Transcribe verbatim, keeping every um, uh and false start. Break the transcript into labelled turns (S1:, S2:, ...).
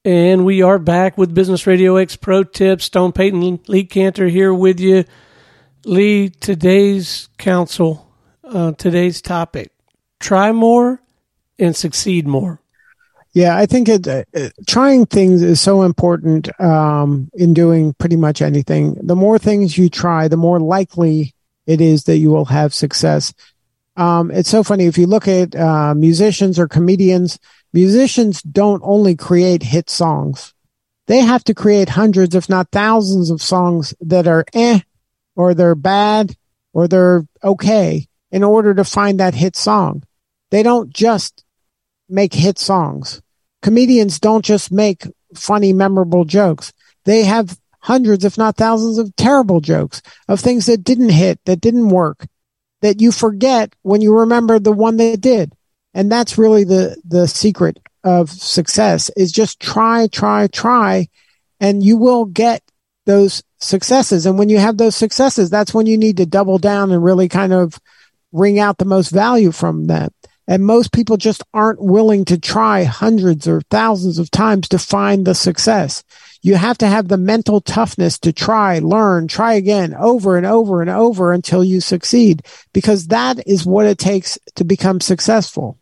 S1: And we are back with Business Radio X Pro Tips. Stone Payton, Lee Cantor here with you. Lee, today's counsel, uh, today's topic, try more and succeed more.
S2: Yeah, I think it, uh, trying things is so important um, in doing pretty much anything. The more things you try, the more likely it is that you will have success. Um, it's so funny. If you look at uh, musicians or comedians, musicians don't only create hit songs. They have to create hundreds, if not thousands of songs that are eh, or they're bad, or they're okay in order to find that hit song. They don't just make hit songs. Comedians don't just make funny, memorable jokes. They have hundreds, if not thousands of terrible jokes of things that didn't hit, that didn't work, that you forget when you remember the one that did. And that's really the, the secret of success is just try, try, try, and you will get those successes. And when you have those successes, that's when you need to double down and really kind of wring out the most value from that. And most people just aren't willing to try hundreds or thousands of times to find the success. You have to have the mental toughness to try, learn, try again over and over and over until you succeed, because that is what it takes to become successful.